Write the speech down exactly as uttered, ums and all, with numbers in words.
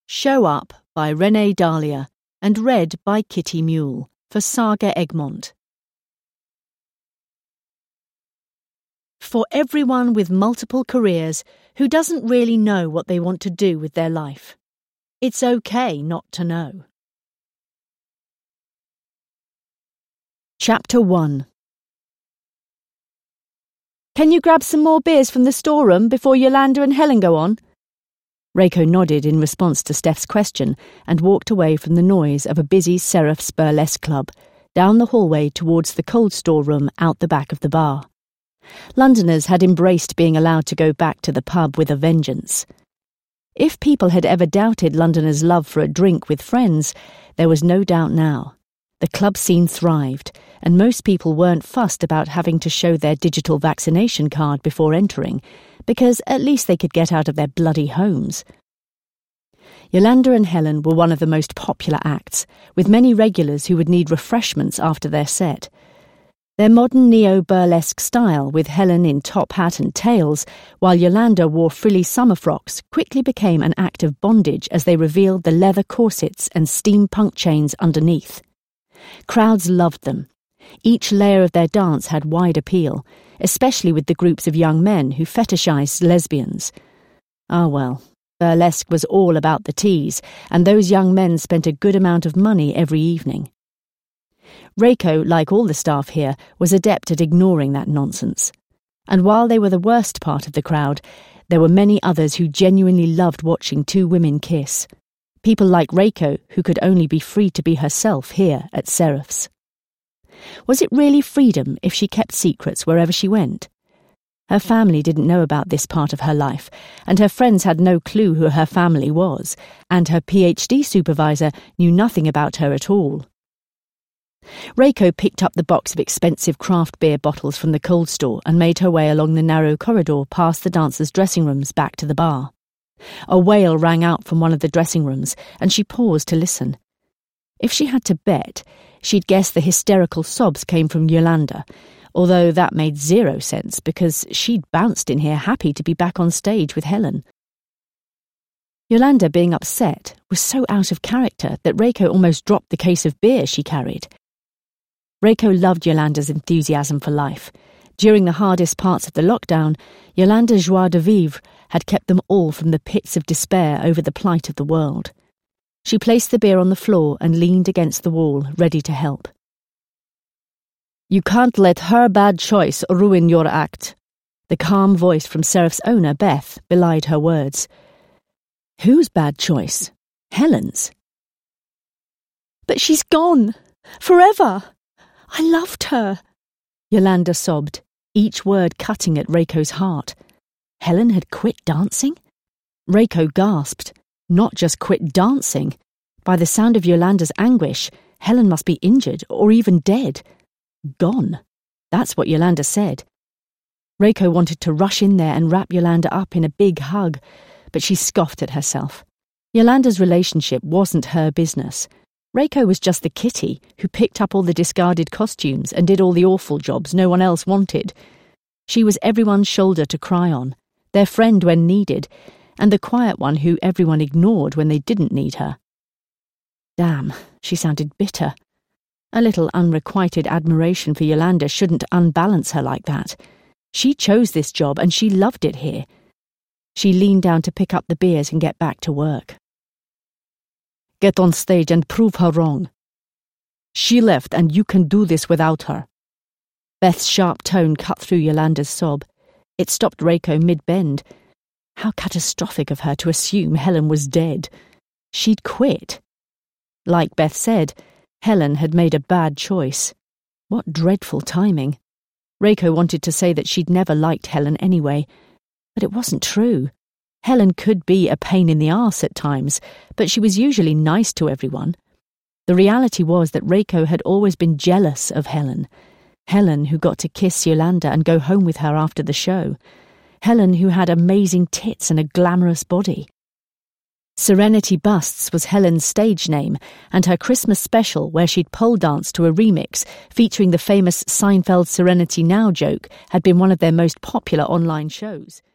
Show Up by Renee Dahlia and read by Kitty Mule for Saga Egmont. For everyone with multiple careers who doesn't really know what they want to do with their life. It's okay not to know. Chapter one. Can you grab some more beers from the storeroom before Yolanda and Helen go on? Reiko nodded in response to Steph's question and walked away from the noise of a busy Seraph's burlesque club, down the hallway towards the cold storeroom out the back of the bar. Londoners had embraced being allowed to go back to the pub with a vengeance. If people had ever doubted Londoners' love for a drink with friends, there was no doubt now. The club scene thrived, and most people weren't fussed about having to show their digital vaccination card before entering, because at least they could get out of their bloody homes. Yolanda and Helen were one of the most popular acts, with many regulars who would need refreshments after their set. Their modern neo-burlesque style, with Helen in top hat and tails, while Yolanda wore frilly summer frocks, quickly became an act of bondage as they revealed the leather corsets and steampunk chains underneath. Crowds loved them. Each layer of their dance had wide appeal, especially with the groups of young men who fetishized lesbians. Ah well, burlesque was all about the tease, and those young men spent a good amount of money every evening. Reiko, like all the staff here, was adept at ignoring that nonsense. And while they were the worst part of the crowd, there were many others who genuinely loved watching two women kiss. People like Reiko, who could only be free to be herself here at Seraph's. Was it really freedom if she kept secrets wherever she went? Her family didn't know about this part of her life, and her friends had no clue who her family was, and her PhD supervisor knew nothing about her at all. Reiko picked up the box of expensive craft beer bottles from the cold store and made her way along the narrow corridor past the dancers' dressing rooms back to the bar. A wail rang out from one of the dressing rooms, and she paused to listen. If she had to bet, she'd guess the hysterical sobs came from Yolanda, although that made zero sense because she'd bounced in here happy to be back on stage with Helen. Yolanda being upset was so out of character that Reiko almost dropped the case of beer she carried. Reiko loved Yolanda's enthusiasm for life. During the hardest parts of the lockdown, Yolanda's joie de vivre had kept them all from the pits of despair over the plight of the world. She placed the beer on the floor and leaned against the wall, ready to help. You can't let her bad choice ruin your act. The calm voice from Seraph's owner, Beth, belied her words. Whose bad choice? Helen's. But she's gone. Forever. I loved her. Yolanda sobbed, each word cutting at Reiko's heart. Helen had quit dancing? Reiko gasped. Not just quit dancing. By the sound of Yolanda's anguish, Helen must be injured or even dead. Gone. That's what Yolanda said. Reiko wanted to rush in there and wrap Yolanda up in a big hug, but she scoffed at herself. Yolanda's relationship wasn't her business. Reiko was just the kitty who picked up all the discarded costumes and did all the awful jobs no one else wanted. She was everyone's shoulder to cry on, their friend when needed, and the quiet one who everyone ignored when they didn't need her. Damn, she sounded bitter. A little unrequited admiration for Yolanda shouldn't unbalance her like that. She chose this job and she loved it here. She leaned down to pick up the beers and get back to work. Get on stage and prove her wrong. She left and you can do this without her. Beth's sharp tone cut through Yolanda's sob. It stopped Reiko mid-bend. How catastrophic of her to assume Helen was dead. She'd quit. Like Beth said, Helen had made a bad choice. What dreadful timing. Reiko wanted to say that she'd never liked Helen anyway, but it wasn't true. Helen could be a pain in the arse at times, but she was usually nice to everyone. The reality was that Reiko had always been jealous of Helen. Helen who got to kiss Yolanda and go home with her after the show. Helen who had amazing tits and a glamorous body. Serenity Busts was Helen's stage name, and her Christmas special, where she'd pole danced to a remix featuring the famous Seinfeld Serenity Now joke, had been one of their most popular online shows.